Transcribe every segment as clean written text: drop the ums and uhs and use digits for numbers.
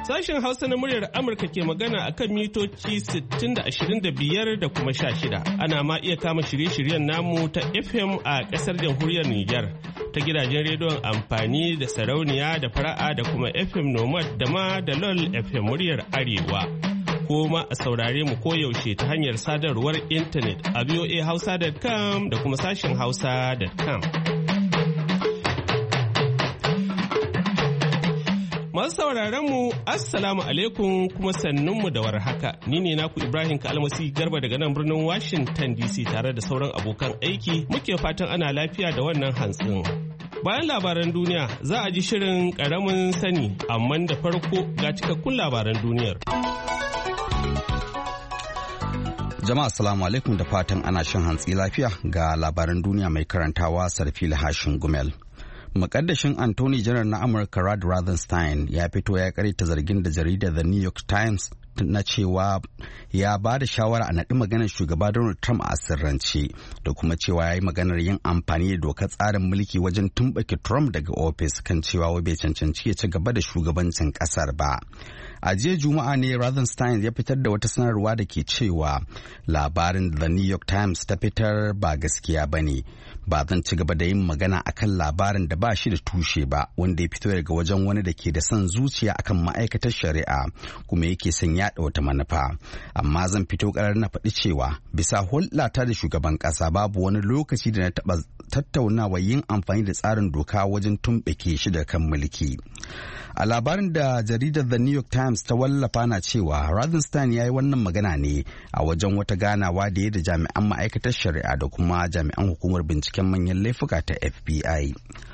Sashen Hausa na muryar Amurka ke magana a kan mitoci 60-25 da kuma 16. Ana ma iya kama shirye-shiryen namu ta FM a ƙasar jamhuriyar Nijar ta gidajen rediyon amfani da sarauniya da fara'a da kuma FM Nomad da ma da LOL FM muryar Arewa. Ko ma a saurare mu koyaushe ta hanyar sadarwar intanet a voahausa.com da kuma sashen hausa.com. Masu sauraron mu Assalamu alaikum kuma sannunmu da warhaka. Ni ne naku Ibrahim Kalmasi Garba daga nan birnin Washington DC tare da sauran abokan aiki muke fatan ana lafiya da wannan hantsin. Bayan labaran duniya za a ji shirin ƙaramin sani amma da farko ga cikakkun labaran duniyar. Jama'a assalamu alaikum da fatan ana shan hantsi lafiya ga labaran duniya mai karantawa Sarfila Hashin Gumel. Mukaddashin Attorney General na Amurka Rod Rosenstein ya fito ya karyata zargin da jaridar The New York Times na cewa ya ba da shawara a naɗi maganar shugaba Donald Trump a sirrance da kuma cewa ya yi maganar yin amfani da dokar tsarin mulki wajen tumɓake Trump daga ofis kan cewa wai bai cancanci ya ci gaba da shugabancin ƙasar ba. A jiya Juma'a ne Rosenstein ya fitar da wata sanarwa da ke cewa labarin The New York Times ta fitar ba gaskiya ba ne. Ba zan ci gaba da yin magana akan labarin da ba shi da tushe ba wanda ya fito daga wajen wani da ke da son zuciya akan ma'aikatar shari'a kuma yake son yaɗa wata manufa. Amma zan fito ƙarar na faɗi cewa bisa hulɗata da shugaban ƙasa babu wani lokaci da na taɓa tattaunawa yin amfani da tsarin doka wajen tumɓuke shi da kan mulki. A labarin da jaridar The New York Times ta wallafa na cewa Rosenstein ya yi wannan magana ne a wajen wata ganawa da ya da jami'an ma'aikatar shari'a da kuma jami'an hukumar binciken manyan laifuka ta FBI.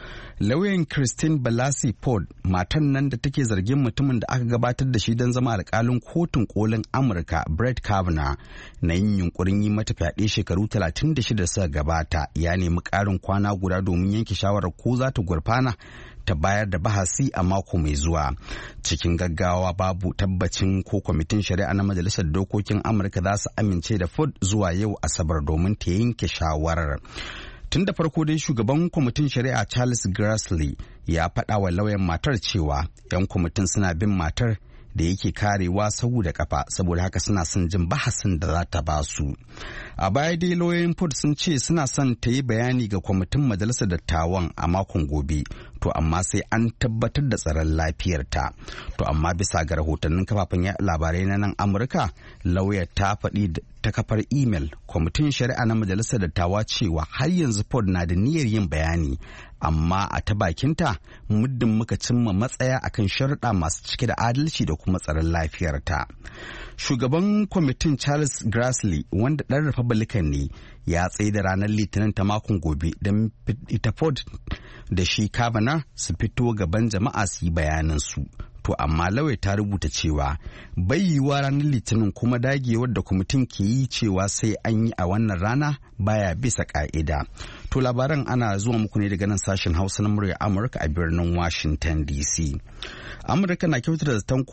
Lauyan Christine Blasey Ford, matan nan da take zargin mutumin da aka gabatar da shi don zama alkalin kotun kolin Amurka Brett Kavanaugh na yin yunkurin yi mata fyaɗe shekaru 36 suka gabata, ya nemi ƙarin kwana guda domin yanke shawarar ko za ta gurfana ta bayar da bahasi a mako mai zuwa. Cikin gaggawa babu tabbacin ko kwamitin shari'a na Majalisar Dokokin Amurka za su amince da Ford zuwa yau Asabar domin ta yanke shawarar. Tun da farko dai shugaban kwamitin shari'a Charles Grassley ya faɗa wa lauyan matar cewa 'yan kwamitin suna bin matar da yake karewa sau da kafa saboda haka suna son jin bahasin da za ta ba su. A baya dai lauyoyin Ford sun ce suna son ta yi bayani ga kwamitin majalisar dattawan a makon gobe, to amma sai an tabbatar da tsaron lafiyarta. To amma bisa ga rahotannin kafafen labarai na nan Amurka, lauyar ta faɗi ta kafar imel kwamitin shari'a na majalisar dattawa cewa har yanzu Ford na da niyyar yin bayani, amma a ta bakinta muddin muka cimma matsaya akan sharuɗa masu cike da adalci da kuma tsaron lafiyarta. Shugaban kwamitin Charles Grassley, wanda ɗan Republican ne, ya tsaye da ranar Litinin ta makon gobe don ita Ford da shi Kavanaugh su fito gaban jama'a su yi bayanansu. To amma lauya ta rubuta cewa bai yiwuwa ranar Litinin kuma dagewar da kwamitin ke yi cewa sai an yi a wannan rana baya bisa ka'ida. To labaran ana zuwa muku ne daga nan sashen Hausa na murya Amurka a birnin Washington DC. Amurka na kyautata zaton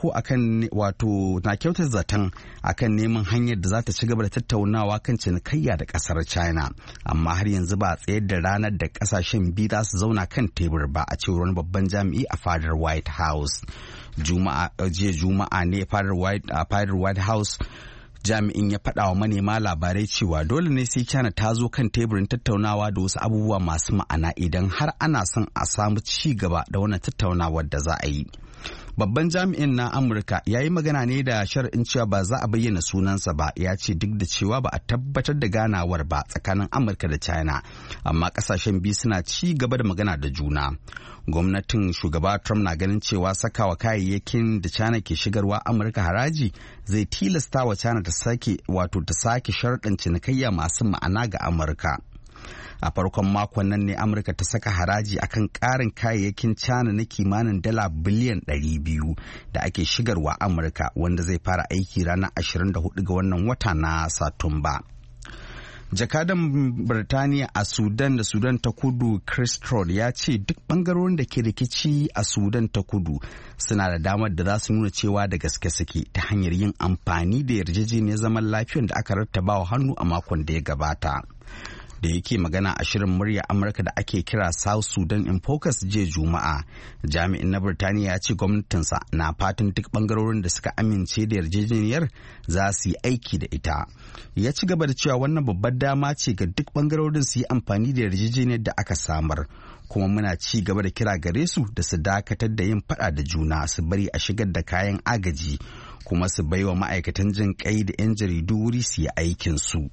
akan neman hanyar da za ta ci gaba da tattaunawa kan cinikayya da kasar China, amma har yanzu ba a tsayar da ranar da kasashen biyu za su zauna kan tebur ba, a cewar wani babban jami'i a fadar White House. Jiya Juma'a ne fadar White House jami'in ya faɗa wa manema labarai cewa dole ne sai China ta zo kan teburin tattaunawa da wasu abubuwa masu ma'ana idan har ana son a samu ci gaba da wannan tattaunawar da za a yi. Babban jami'in na Amurka ya yi magana ne da shar'in cewa ba za a bayyana sunansa ba, ya ce duk da cewa ba a tabbatar da ganawar ba tsakanin Amurka da China, amma kasashen biyu suna ci gaba da magana da juna. Gwamnatin shugaba Trump na ganin cewa sakawa kayayyakin da China ke shigarwa Amurka haraji zai tilasta wa China ta sake sharɗin cinikayya masu ma'ana ga Amurka. A farkon makon nan ne Amurka ta saka haraji akan ƙarin kayayyakin China na kimanin dala biliyan 200 da ake shigarwa Amurka, wanda zai fara aiki ranar 24 ga wannan wata na Satumba. Jakadan Birtaniya a Sudan da Sudan ta Kudu Chris Trott ya ce duk bangarorin da ke rikici a Sudan ta Kudu suna da damar da za su nuna cewa da gaske suke ta hanyar yin amfani da yarjejeniyar zaman lafiyar da aka rattaba wa hannu a makon da ya gabata. Da yake magana a shirin murya Amurka da ake kira South Sudan in Focus jiya Juma'a, jami'in na Birtaniya ya ce gwamnatinsa na fatan duk bangarorin da suka amince da yarjejeniyar za su yi aiki da ita. Ya ci gaba da cewa wannan babbar dama ce ga duk bangarorin su yi amfani da yarjejeniyar da aka samar. Kuma muna ci gaba da kira gare su da su dakatar da yin fada da juna, su bari a shigar da kayan agaji, kuma su baiwa ma'aikatan jin kai da 'yan jaridu wuri su yi aikinsu.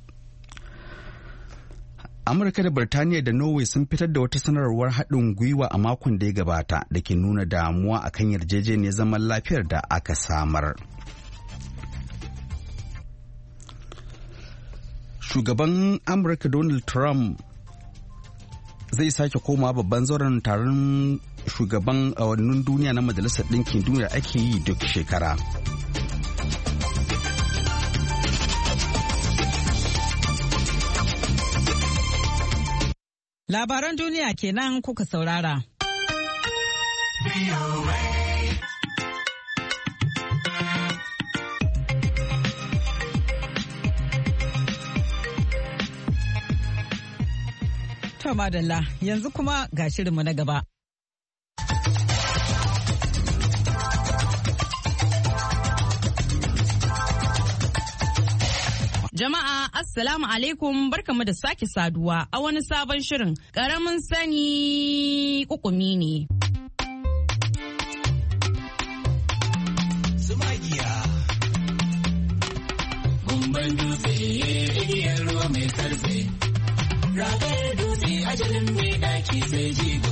Amurka da Birtaniya da Norway sun fitar da wata sanarwar haɗin gwiwa a makon da ya gabata da ke nuna damuwa akan yarjejeniyar zaman lafiyar da aka samar. Shugaban Amurka Donald Trump zai sake koma babban zauren taron shugaban awannin duniya na Majalisar Ɗinkin Duniya ake yi duk shekara. Labaran duniya kenan kuka saurara. To madalla, yanzu kuma ga shirinmu na gaba. Jama'a Assalamu alaikum, barkamu da sake saduwa a wani sabon shirin ƙaramin sani kukumi ne. Sumagiya gumban dutse igiyar ruwa mai sarfe, ragar dutse ajalin mai daki sai jigo.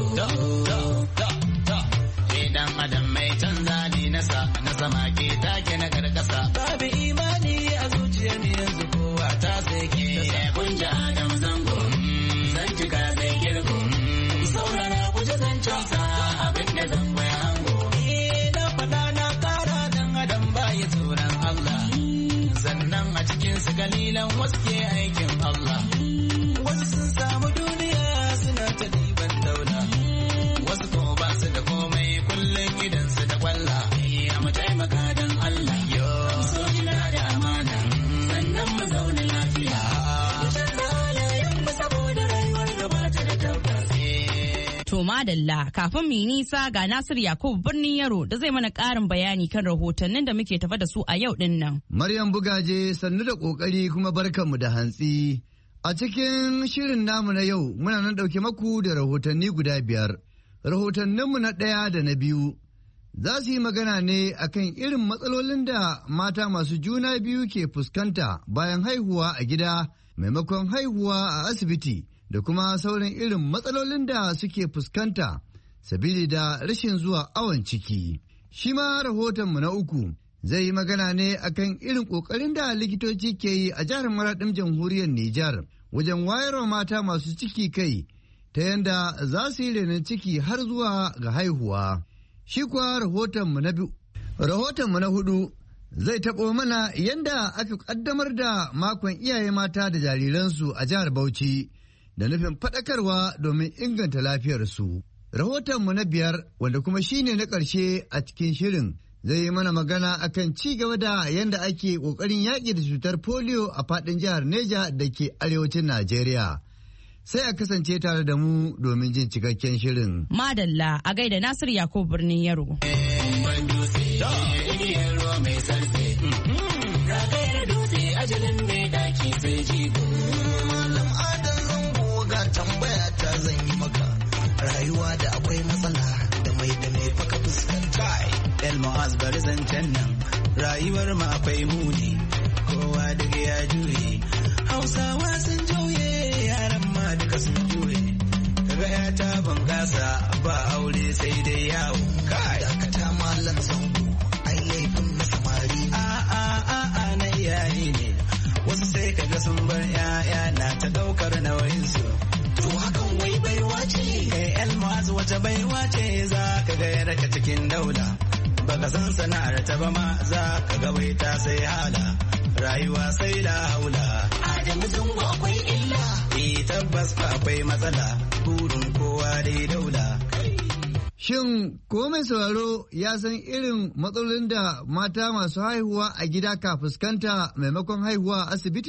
Idan adam mai canza ne na sama ke take na karkasa, babu imani a zuciyar ne yanzu kowa ta sai ke kunja adam zango, zan cika zai girgo, saurara kuje zan casa abin da zango ya hango. Na faɗa na ƙara dan adam baya tsoron Allah, sannan a cikin su kalilan wasu ke aikin Allah. Wasu sun samu duniya suna ta diban daula, wasu ko ba su da komai kullum idan su da kwalla. Mu taimaka don Allah, so ina da amana, sannan mu zauna lafiya. Mu canza halayen mu saboda rayuwar gaba ta da tabbas. To madalla, kafin mu yi nisa ga Nasir Yakubu birnin Yaro da zai mana ƙarin bayani kan rahotannin da muke tafa da su a yau din nan. Maryam Bugaje, sannu da ƙoƙari kuma barkanmu da hantsi. A cikin shirin namu na yau muna nan ɗauke maku da rahotanni guda 5. Rahotanninmu na 1 da na 2 za su yi magana ne akan irin matsalolin da mata masu juna biyu ke fuskanta bayan haihuwa a gida maimakon haihuwa a asibiti, da kuma sauran irin matsalolin da suke fuskanta sabili da rashin zuwa awon ciki. Shi ma rahotonmu na 3 zai yi magana ne akan irin ƙoƙarin da likitoci ke yi a jihar Maraɗin jamhuriyar Nijar wajen wayarwa mata masu ciki kai ta yanda za su yi renon ciki har zuwa ga haihuwa. Shi kuwa rahotonmu na 4 zai taɓo mana yanda aka ƙaddamar da makon iyaye mata da jariransu a jihar Bauchi da nufin faɗakarwa domin inganta lafiyarsu. Rahotonmu na 5 wanda kuma shine na ƙarshe a cikin shirin zai yi mana magana akan ci gaba da yanda ake ƙoƙarin yaƙi da cutar polio a faɗin jihar Neja da ke arewacin Najeriya. Sai a kasance tare da mu domin jin cikakken shirin. Madalla a gaida Nasir Yakubu birnin Yaro. Ajalin mai daki sai jigo. Malam Adam zango ga tambaya ta zan yi maka. Rayuwa da akwai matsala da mai faka fuskanta. El Mu'az bari zancen nan. Rayuwar ma akwai muni. Kowa daga ya juye. Hausawa sun juye, yaran ma duka sun juye. Kaga ya ta bangasa ba aure sai dai yawo. Kai dakata malam zango. Ai laifin na samari. A na iyaye ne. Wasu sai kaga sun bar 'ya'ya na ta daukar nauyinsu. To hakan wai baiwa ce. Kai Elmaz wace baiwa ce za ka ga yarka cikin daula. Baka san sana'ar ta ba ma za ka ga wai ta sai hala. Rayuwa sai la haula. Adamu zango akwai illa. Tabbas ba akwai matsala. Burin kowa dai daula. Shin ko mai sauraro ya san irin matsalolin da mata masu haihuwa a gida ka fuskanta maimakon haihuwa a asibiti?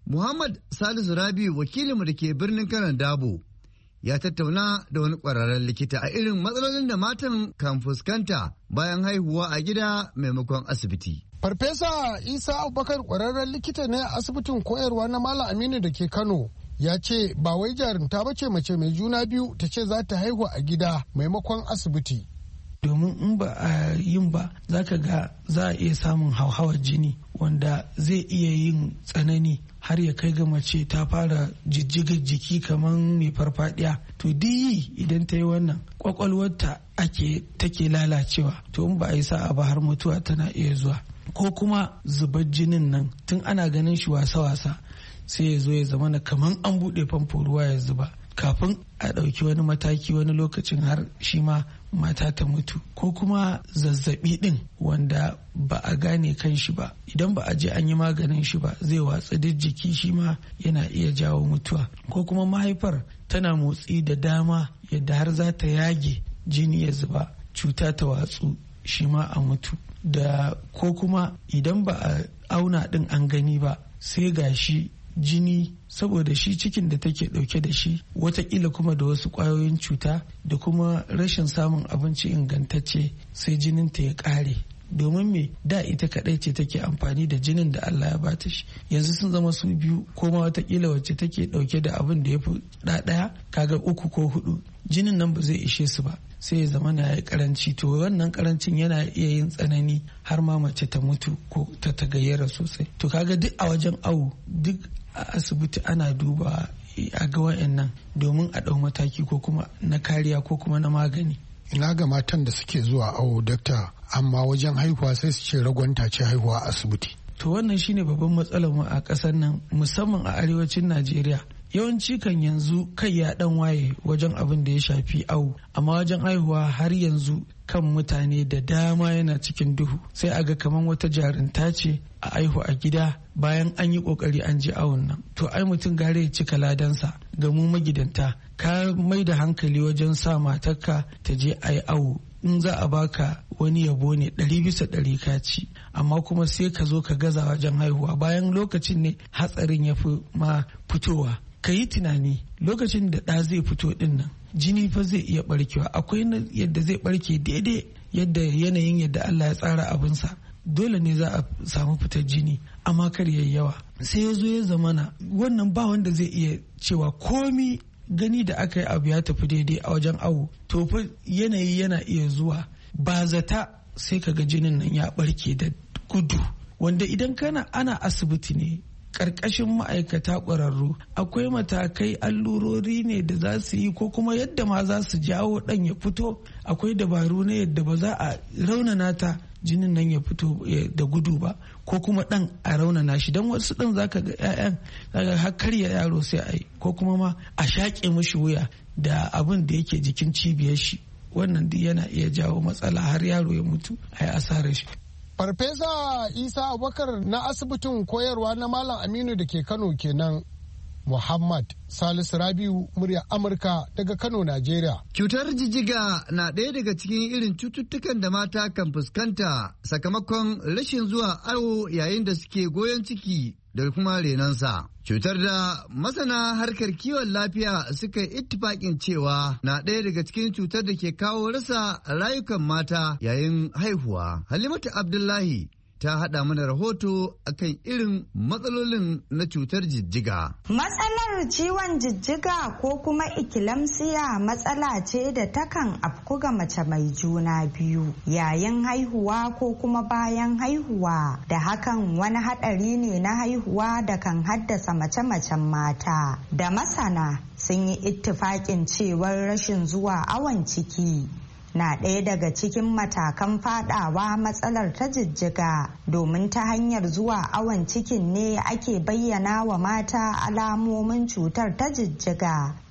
Muhammad Salisu Rabi wakilinmu da ke birnin Kanan Dabo ya tattauna da wani ƙwararren likita a irin matsalolin da matan kan fuskanta bayan haihuwa a gida maimakon asibiti. Farfesa Isa Abubakar ƙwararren likita ne a asibitin koyarwa na Malam Aminu da ke Kano. Ya ce ba wai jarumta bace mace mai juna biyu ta ce za ta haihu a gida maimakon asibiti. Domin in ba a yin ba za ka ga za a iya samun hauhawar jini wanda zai iya yin tsanani har ya kai ga mace ta fara jijjigar jiki kamar mai farfadiya. To yi idan ta yi wannan kwakwalwarta take lalacewa, to in ba a yi sa'a ba har mutuwa tana iya zuwa. Ko kuma zubar jinin nan tun ana ganin shi wasa-wasa sai ya zo ya zama na kamar an buɗe famfo ruwa ya zuba kafin a ɗauki wani mataki wani lokacin har shi ma mata ta mutu. Ko kuma zazzabi ɗin wanda ba a gane kan shi ba, idan ba a je an yi maganin shi ba zai watsa duk jiki, shi ma yana iya jawo mutuwa. Ko kuma mahaifar tana motsi da dama yadda har za ta yage jini ya zuba, cuta ta watsu, shi ma a mutu. Da ko kuma idan ba a auna ɗin an gani ba sai gashi jini, saboda shi cikin da take dauke da shi watakila kuma da wasu kwayoyin cuta da kuma rashin samun abinci ingantacce, sai jinin ta ya kare. Domin me da ita kadai ce take amfani da jinin da Allah ya bata shi, yanzu sun zama su biyu, ko ma watakila wacce take dauke da abin da ya fi ɗaya kaga 3 ko 4, jinin nan ba zai ishe su ba, sai ya zama na yi karanci. To wannan karancin yana iya yin tsanani har ma mace ta mutu ko ta tagayyara sosai. To kaga duk a wajen awo, duk a asibiti ana duba a ga wa'annan domin a ɗau mataki ko kuma na kariya ko kuma na magani. Ina ga matan da suke zuwa awo dakta, amma wajen haihuwa sai su ce ragwanta ce haihuwa a asibiti. To wannan shine babban matsalar mu a ƙasar nan, musamman a arewacin Najeriya. Yawanci kan yanzu kai ya dan waye wajen abin da ya shafi awo, amma wajen haihuwa har yanzu kan mutane da dama yana cikin duhu. Sai a ga kaman wata jarinta ce a aihu a gida bayan an yi kokari an je awon nan. To ai mutum gare ya cika ladansa. Ga mu magidanta, ka mai da hankali wajen sa matarka ta je a yi awo. In za a baka wani yabo ne 100% ka ci, amma kuma sai ka zo ka gaza wajen haihuwa bayan lokacin ne hatsarin ya fi ma fitowa. Ka yi tunani lokacin da ɗa zai fito ɗin nan, jini fa zai iya barkewa, akwai yadda zai barke daidai yadda yanayin yadda Allah ya tsara abinsa. Dole ne za a samu fitar jini, amma kar yayi yawa. Sai ya zo ya zamana wannan ba wanda zai iya cewa komi gani da aka yi abu ya tafi daidai a wajen awo. To fa yanayi yana iya zuwa ba zata sai kaga jinin nan ya barke da gudu, wanda idan ana asibiti ne ƙarƙashin ma'aikata ƙwararru, akwai matakai, allurori ne da za su yi, ko kuma yadda ma za su jawo ɗan ya fito. Akwai dabaru na yadda ba za a raunana ta jinin nan ya fito da gudu ba, ko kuma ɗan a raunana shi. Don wasu ɗan zaka ga 'ya'yan zaka har karya yaro sai a yi, ko kuma ma a shaƙe mashi wuya da abin da yake jikin cibiyar shi. Wannan duk yana iya jawo matsala har yaro ya mutu, a yi asarar shi. Farfesa Isa Abubakar na asibitin koyarwa na Malam Aminu da ke Kano kenan. Muhammad Salisu Rabiu, murya Amurka daga Kano, Najeriya. Cutar jijjiga na ɗaya daga cikin irin cututtukan da mata kan fuskanta sakamakon rashin zuwa awo yayin da suke goyon ciki da kuma renonsa. Cutar da masana harkar kiwon lafiya suka yi ittifaƙin cewa na ɗaya daga cikin cutar da ke kawo rasa rayukan mata yayin haihuwa. Halimatu Abdullahi ta haɗa mana rahoto akan irin matsalolin na cutar jijjiga. Matsalar ciwon jijjiga ko kuma ikilamsiya matsala ce da takan afku ga mace mai juna biyu yayin haihuwa ko kuma bayan haihuwa, da hakan wani haɗari ne na haihuwa da kan haddasa mace-macen mata. Da masana sun yi ittifaƙin cewar rashin zuwa awon ciki na ɗaya daga cikin matakan fadawa matsalar ta jijjiga, domin ta hanyar zuwa awon cikin ne ake bayyana wa mata alamomin cutar ta jijjiga.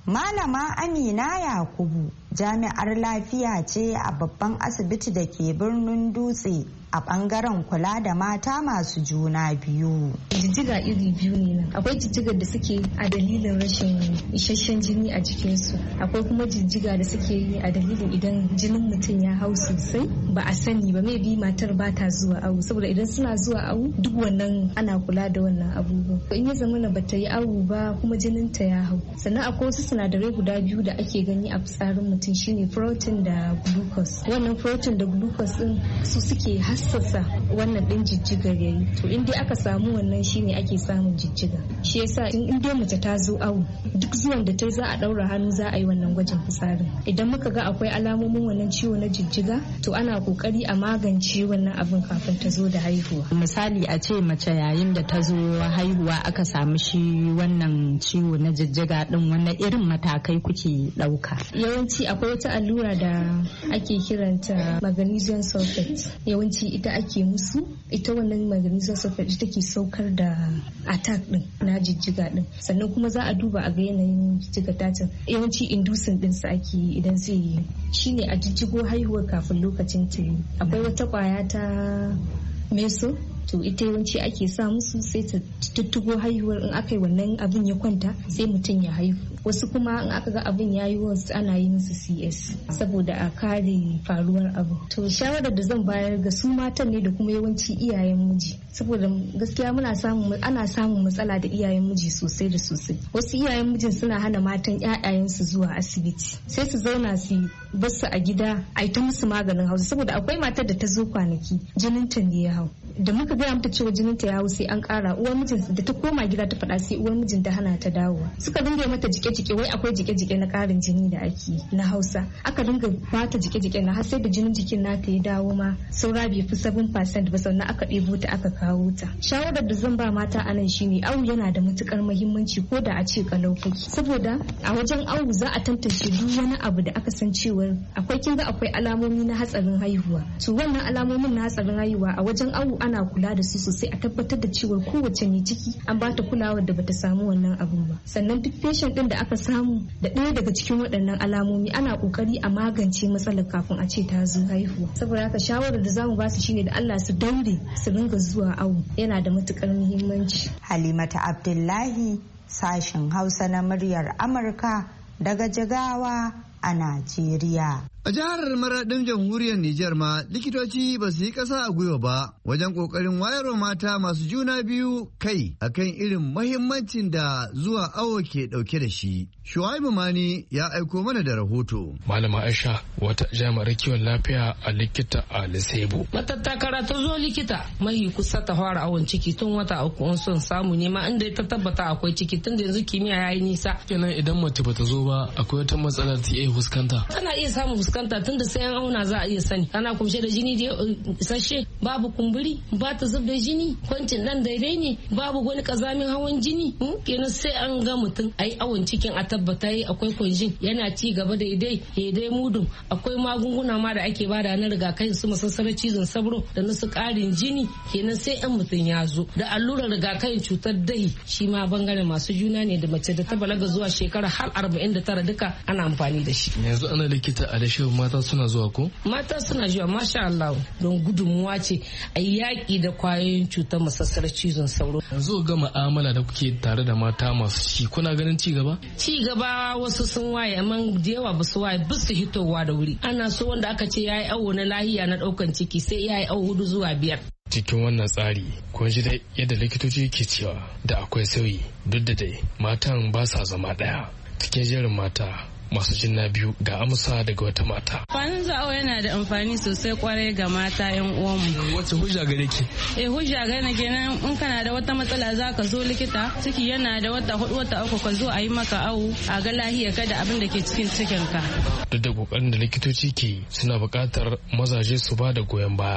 Malama Amina Yakubu jami'ar lafiya ce a babban asibiti da ke birnin Dutse a bangaren kula da mata masu juna biyu. Jijjiga iri biyu ne nan. Akwai jijjigar da suke a dalilin rashin isasshen jini a jikinsu. Akwai kuma jijjiga da suke yi a dalilin idan jinin mutum ya hau sosai ba a sani ba, maybe matar ba ta zuwa awu, saboda idan suna zuwa awu duk wannan ana kula da wannan abubuwan. In ya zama na bata yi awu ba kuma jinin ta ya hau. Sannan akwai wasu sinadarai guda biyu da ake gani a fitsarin mutum shine protein da glucose. Wannan protein da glucose din su suke hassasa wannan din jijjigar yayi. To in dai aka samu wannan shine ake samun jijjiga. Shi yasa in dai mace ta zo awu duk zuwan da ta za a daura hannu za a yi wannan gwajin fitsarin. Idan muka ga akwai alamomin wannan ciwo na jijjiga to ana kokari a magance wannan abin kafin ta zo da haihuwa. Misali a ce mace yayin da ta zo haihuwa aka samu shi wannan ciwo na jijjiga din, wannan irin matakai kuke dauka? Yawanci akwai wata allura da ake kiranta magnesium sulfate. Yawanci ita ake musu, ita wannan magnesium sulfate ita ke saukar da attack din na jijjiga din. Sannan kuma za a duba a ga yanayin jijjiga dacin. Yawanci inducing din sa ake yi idan zai yi shine a jijjigo haihuwa kafin lokacin ta yi. Akwai wata kwaya ta meso, to ita yawanci ake sa musu sai ta tuttugo haihuwar. In aka yi wannan abin ya kwanta sai mutum ya haihu. Wasu kuma in aka ga abin ya yi wasu ana yi musu CS saboda a kare faruwar abu. To shawarar da zan bayar ga su matan ne da kuma yawanci iyayen miji, saboda gaskiya ana samun matsala da iyayen miji sosai da sosai. Wasu iyayen mijin suna hana matan ƴaƴayensu zuwa asibiti, sai su zauna su basu a gida a ta musu maganin hausa, saboda akwai matar da ta zo kwanaki jininta ne ya hau. Da muka gaya mata cewa jininta ya hau sai an kara, uwar mijin da ta koma gida ta faɗa sai uwar mijin ta hana ta dawowa. Suka dinga mata jike-jike, wai akwai jike-jike na karin jini da ake na hausa. Aka dinga bata jike-jike na har sai da jinin jikin nata ya dawo ma saura bai fi 7% ba, sannan aka ɗebo ta aka kawo ta. Shawarar da zan ba mata anan shine awu yana da matukar muhimmanci ko da a ce kalau kake, saboda a wajen awu za a tantance duk wani abu da aka san cewa akwai alamomi na hatsarin haihuwa. To wannan alamomin na hatsarin haihuwa a wajen awu ana kula da su sosai, a tabbatar da cewa kowace mai ciki an ba ta kulawar da bata samu wannan abun ba. Sannan duk patient din da aka samu da ɗaya daga cikin waɗannan alamomi ana kokari a magance matsalar kafin a ce ta zo haihuwa. Saboda haka shawarar da zamu ba su shine da Allah su daure su ringa zuwa awu, yana da matukar muhimmanci. Halimata Abdullahi, sashen Hausa na muryar Amurka daga Jigawa a Najeriya. A jihar Maradin jamhuriyar Nijar ma likitoci ba su yi ƙasa a gwiwa ba wajen ƙoƙarin wayarwa mata masu juna biyu kai akan irin mahimmancin da zuwa awo ke ɗauke da shi. Shuaibu Mani ya aiko mana da rahoto. Malama Aisha wata jami'ar kiwon lafiya a likita a Lisebo. Matattakara ta zo likita mahi kusa ta fara awon ciki tun wata uku, in son samu ne ma inda ta tabbata akwai ciki, tun da yanzu kimiyya ya yi nisa. Kenan idan mace bata zo ba akwai wata matsala ta iya fuskanta. Tana iya samun fuskanta tun da sai an auna za a iya sani. Tana kumshe da jini da isasshe, babu kumburi, ba ta zub da jini, kwancin dan daidai ne, babu wani kazamin hawan jini. Kenan sai an ga mutum ai awon cikin a tabbata yi akwai kwanjin yana ci gaba daidai mudun. Akwai magunguna ma da ake bada na rigakafi su masassarar cizon sauro da na su karin jini. Kenan sai an mutum ya zo da allurar rigakafin cutar dahi, shi ma bangaren masu juna ne da mace da ta balaga zuwa shekara har 49 duka ana amfani da shi. Yanzu ana likita a da mata suna zuwa ko? Mata suna zuwa masha Allah, don gudunmuwa ce a yaƙi da kwayoyin cutar masassarar cizon sauro. Yanzu ga mu'amala da kuke tare da mata masu ciki, kuna ganin ci gaba? Ci gaba wasu sun waye, amma da yawa ba su waye, ba su hitowa da wuri. Ana so wanda aka ce yayi awo na lahiya na ɗaukan ciki sai yayi awo 4 zuwa 5. Cikin wannan tsari kun ji dai yadda likitoci ke cewa da akwai sauyi, duk da dai matan ba sa zama ɗaya. Cikin jerin mata masu jinna biyu ga amsa daga wata mata. Kwanan za'o yana da amfani sosai kwarai ga mata yan uwanmu. Wace hujja gare ki? Hujja gane kenan in kana da wata matsala za ka zo likita, ciki yana da wata 4 wata 3 ka zo a yi maka awo a ga lahiya kada abin da ke cikin cikinka. Duk da kokarin da likitoci ke suna buƙatar mazaje su ba da goyon baya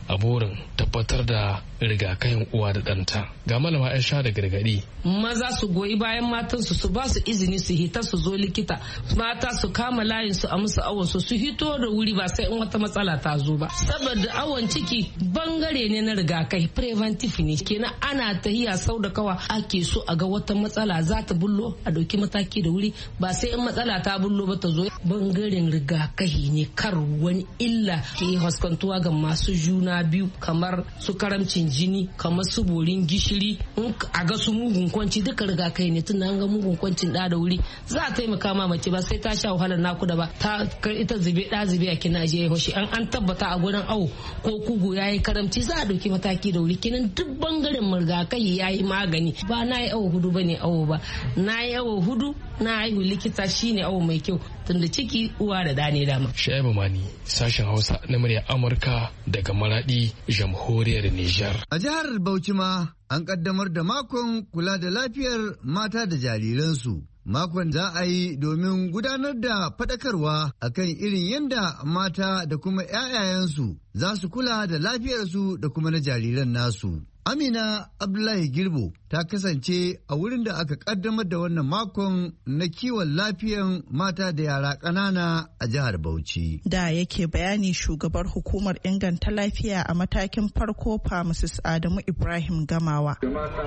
a burin tabbatar da rigakafin uwa da ɗanta. Ga malama Aisha da gargaɗi. Maza su goyi bayan matansu su ba su izini su hita su zo likita. Mata su kama layin su a musu awon su hito da wuri ba sai in wata matsala ta zo ba. Saboda awon ciki bangare ne na rigakafi preventive ne. Kenan ana tahiya sau da kawa ake so a ga wata matsala za ta bullo a dauki mataki da wuri ba sai in matsala ta bullo ba ta zo. Bangaren rigakafi ne kar wani illa ke haskantuwa ga masu juna biyu kamar su karamcin jini kamar su borin gishiri a ga su mugun kwanci duka rigakafi ne tun an ga mugun kwancin da wuri za a taimaka ma mace ba sai ta sha wahalar nakuda ba ta ita zube da zube a kina je hoshi an tabbata a gurin awo ko kugu yayi karamci za a dauki mataki da wuri kinan duk bangaren rigakafi yayi magani ba na yi awo hudu bane awo ba na yi awo hudu na haihu likita shine awo mai kyau tunda ciki uwa da dane dama. Shaibu Mani sashen Hausa na murya Amurka daga Maradi jamhuriyar Nijar. A jihar Bauchi ma an kaddamar da makon kula da lafiyar mata da jariransu. Makon za a yi domin gudanar da faɗakarwa akan irin yadda mata da kuma 'ya'yayensu za su kula da lafiyarsu da kuma na jariran nasu. Amina Abdullahi Girbo ta kasance a wurin da aka kaddamar da wannan makon na kiwon lafiyan mata da yara ƙanana a jihar Bauchi. Da yake bayani shugabar hukumar inganta lafiya a matakin farko Mrs. Adamu Ibrahim Gamawa.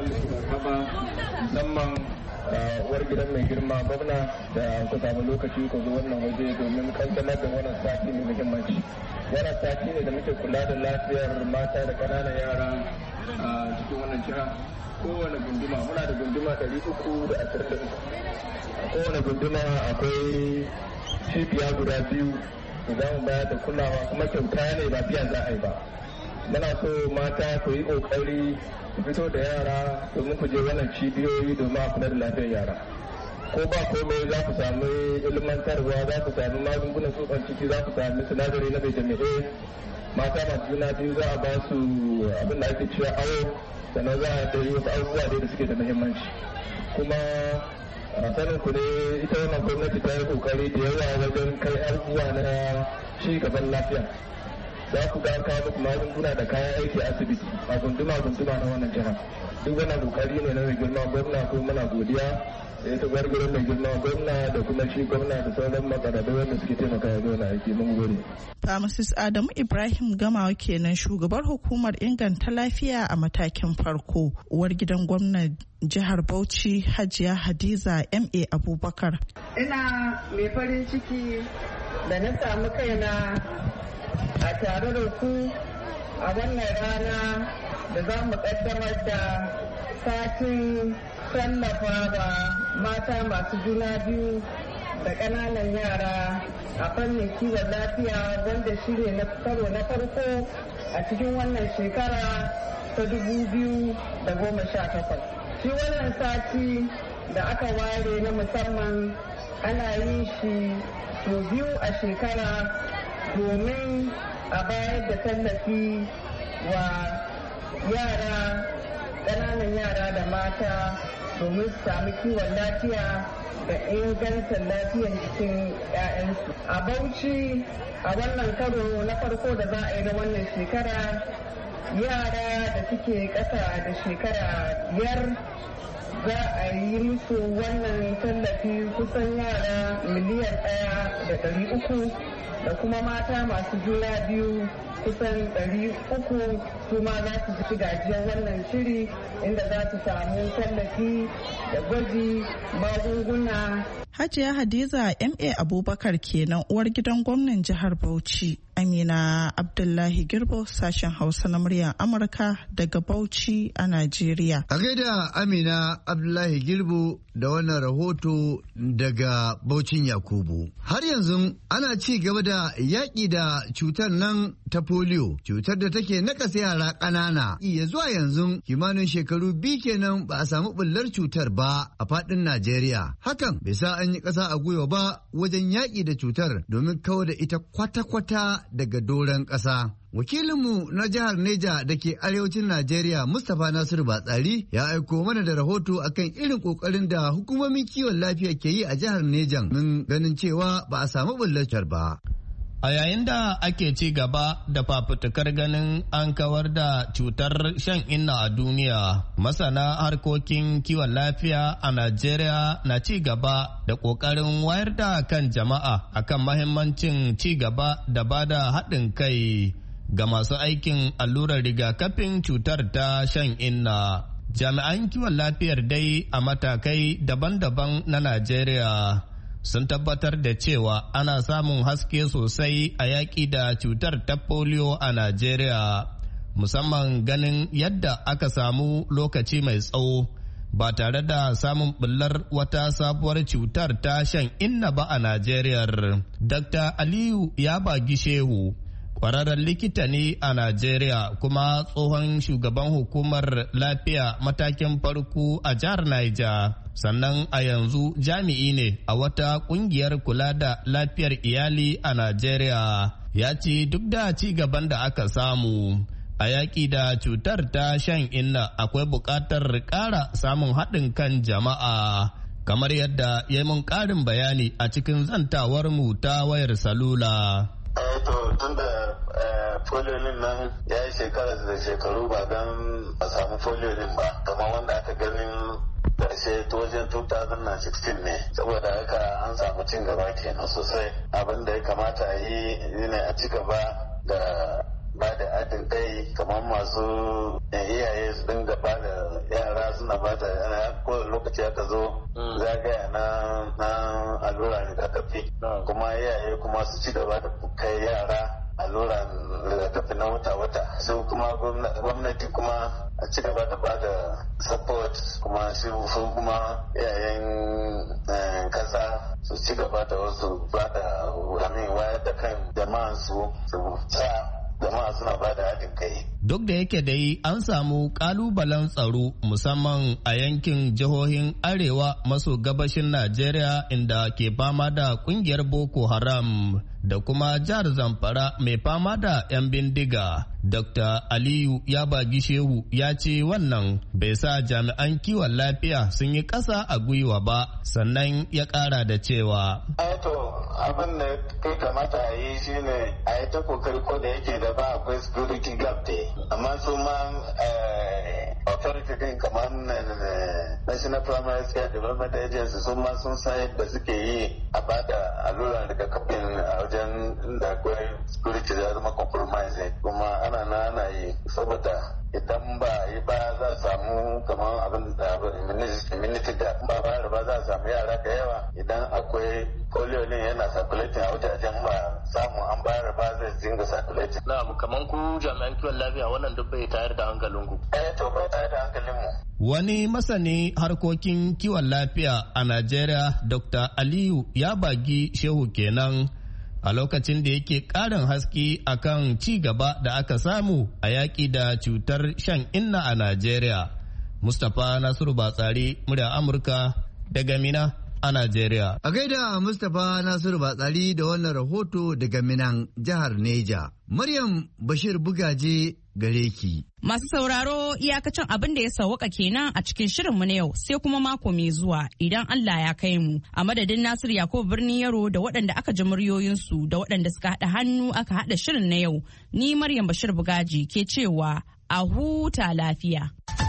Uwar gidan mai girma gwamna da ku samu lokaci ku zo wannan waje domin kaddamar da wannan sati mai muhimmanci. Wannan sati ne da muke kula da lafiyar mata da ƙananan yara a cikin wannan jiha. Kowane gunduma muna da gunduma 323. A kowane gunduma akwai cibiya guda biyu da za mu bayar da kulawa kuma kyauta ne ba biya za a yi ba. Muna so mata ku yi ƙoƙari fito da yara domin ku je wannan cibiyoyi domin a kula da lafiyar yara. Ko ba komai za ku sami ilmantarwa, za ku sami magungunan tsotson ciki, za ku sami sinadari na vitamin A. Mata masu juna biyu za a ba su abin da ake cewa awo, sannan za a yi wasu abubuwa da suke da muhimmanci. Kuma sanin ku ne ita wannan gwamnati ta yi kokari da yawa wajen kai abubuwa na ci gaban lafiya. Za ku ga kawo muku magunguna da kayan aiki a asibiti a gunduma na wannan jiha. Duk wannan kokari ne na mai girma gwamna ko muna godiya da ita gwargwaron mai girma gwamna da kuma shi gwamna da sauran makaradu wanda suke taimaka ya zo na aiki mun gode. Mrs. Adamu Ibrahim Gamawa kenan shugabar hukumar inganta lafiya a matakin farko. Uwar gidan gwamnan jihar Bauchi Hajiya Hadiza MA Abubakar. Ina mai farin ciki da na samu kaina a tare da ku a wannan rana da za mu kaddamar da satin tallafa wa mata masu juna biyu da ƙananan yara a fannin kiwon lafiya wanda shi ne na karo na farko a cikin wannan shekara ta 2018. Shi wannan sati da aka ware na musamman ana yin shi sau biyu a shekara domin a bayar da tallafi wa yara ƙananan yara da mata domin su sami kiwon lafiya da inganta lafiyar jikin 'ya'yansu. A Bauchi a wannan karo na farko da za a yi na wannan shekara yara da suke ƙasa da shekara 5 za a yi musu wannan tallafi kusan yara miliyan 1.300 da kuma mata masu juna biyu kusan 300 su ma za su ci gajiyar wannan shiri inda za su samu tallafi da gwaji magunguna. Hajiya Hadiza MA Abubakar kenan uwar gidan gwamnan jihar Bauchi. Amina Abdullahi Girbo sashen Hausa na muryar Amurka daga Bauchi a Najeriya. A gaida Amina Abdullahi Girbo da wannan rahoto daga Baucin Yakubu. Har yanzu ana ci gaba da yaƙi da cutar nan ta polio, cutar da take nakasa yara ƙanana. Iya zuwa yanzu kimanin shekaru 2 kenan ba a samu bullar cutar ba a faɗin Najeriya. Hakan bai sa an yi ƙasa a gwiwa ba wajen yaƙi da cutar domin kawar da ita kwata-kwata daga doron ƙasa. Wakilinmu na jihar Neja da ke arewacin Najeriya Mustapha Nasiru Batsari ya aiko mana da rahoto akan irin kokarin da hukumomin kiwon lafiya ke yi a jihar Nejan min ganin cewa ba a samu bullatar ba. A yayin da ake ci gaba da fafutukar ganin an kawar da cutar shan inna a duniya, masana harkokin kiwon lafiya a Najeriya na ci gaba da ƙoƙarin wayar da kan jama'a akan mahimmancin ci gaba da bada haɗin kai ga masu aikin allurar rigakafin cutar ta shan inna. Jami'an kiwon lafiyar dai a matakai daban-daban na Najeriya sun tabbatar da cewa ana samun haske sosai a yaƙi da cutar ta polio a Najeriya, musamman ganin yadda aka samu lokaci mai tsawo ba tare da samun bullar wata sabuwar cutar ta shan inna ba a Najeriya. Dr. Aliyu Yabagi Shehu kwararren likita ne a Najeriya kuma tsohon shugaban hukumar lafiya matakin farko a jihar Niger. Sannan a yanzu jami'i ne a wata kungiyar kula da lafiyar iyali a Najeriya. Ya ce duk da ci gaban da aka samu a yaƙi da cutar ta shan inna akwai buƙatar ƙara samun haɗin kan jama'a. Kamar yadda ya yi mun ƙarin bayani a cikin zantawar mu ta wayar salula. Tun da folionin nan ya yi shekara da shekaru ba don a samu folionin ba, kamar wanda aka ganin karshe ta wajen 2016 ne, saboda haka an samu cin gaba kenan sosai. Abin da ya kamata a yi ne a ci gaba da ba da haɗin kai, kamar masu iyaye su dinga ba da yara suna ba da kowane lokaci aka zo zagaya na allura rigakafi, kuma iyaye kuma su ci gaba da kai yara alluran rigakafi na wata-wata. Su kuma gwamnati kuma a ci gaba da ba da support, kuma su kuma iyayen kasa su ci gaba da wasu ba da wayar da kan jama'a su sa jama'a suna ba da haɗin kai. Duk da yake dai an samu ƙalubalen tsaro musamman a yankin jihohin arewa maso gabashin Najeriya inda ke fama da ƙungiyar Boko Haram da kuma jihar Zamfara mai fama da 'yan bindiga. Dr. Aliyu Yabagi Shehu ya ce wannan bai sa jami'an kiwon lafiya sun yi ƙasa a gwiwa ba, sannan ya ƙara da cewa. Abin da kai kamata a yi shi ne a yi ta kokari ko da yake da ba akwai security gap dai, amma su ma authority din kamar National Primary Care Development Agency sun ma sun san yadda suke yi a bada alluran rigakafin a wajen da akwai security da zama compromise, kuma ana yi saboda idan ba yi ba za a samu kamar abin da immunity da ba za a samu yara da yawa. Idan akwai polio ne yana circulating a wajajen ba samu an bayar ba zai dinga circulating. Na kamar ku jami'an kiwon lafiya wannan duk bai tayar da hankalinku. To bai tayar da hankalinmu. Wani masani harkokin kiwon lafiya a Najeriya Dr. Aliyu Yabagi Shehu kenan a lokacin da yake ƙarin haske akan ci gaba da aka samu a yaƙi da cutar shan inna a Najeriya. Mustapha Nasiru Batsari, murya Amurka daga Mina a Najeriya. A gaida Mustapha Nasiru Batsari da wannan rahoto daga Minan jihar Neja. Maryam Bashir Bugaje gare ki. Masu sauraro iyakacin abin da ya sauwaka kenan a cikin shirinmu na yau sai kuma mako mai zuwa idan Allah ya kai mu. A madadin Nasiru Yakubu Birnin Yaro da waɗanda aka ji muryoyinsu da waɗanda suka haɗa hannu aka haɗa shirin na yau. Ni Maryam Bashir Bugaji ke cewa a huta lafiya.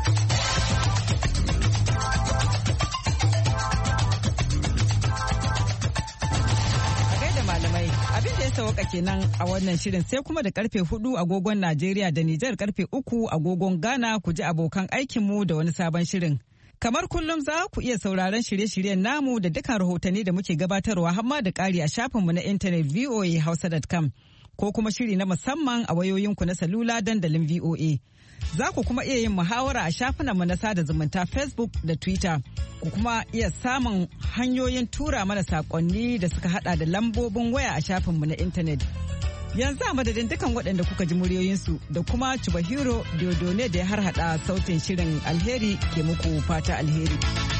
Abin da ya sauka kenan a wannan shirin sai kuma da karfe 4 agogon Najeriya da Nijar karfe 3 agogon Ghana ku ji abokan aikinmu da wani sabon shirin. Kamar kullum za ku iya sauraron shirye-shiryen namu da dukkan rahotanni da muke gabatarwa hamma da ƙari a shafinmu na intanet voahausa.com ko kuma shiri na musamman a wayoyinku na salula dandalin VOA. Za ku kuma iya yin muhawara a shafinanmu na sada zumunta Facebook da Twitter. Ku kuma iya samun hanyoyin tura mana saƙonni da suka hada da lambobin waya a shafinmu na intanet. Yanzu a madadin dukan waɗanda kuka ji muryoyinsu da kuma Chubahiro Diodone da ya harhaɗa sautin shirin alheri ke muku fata alheri.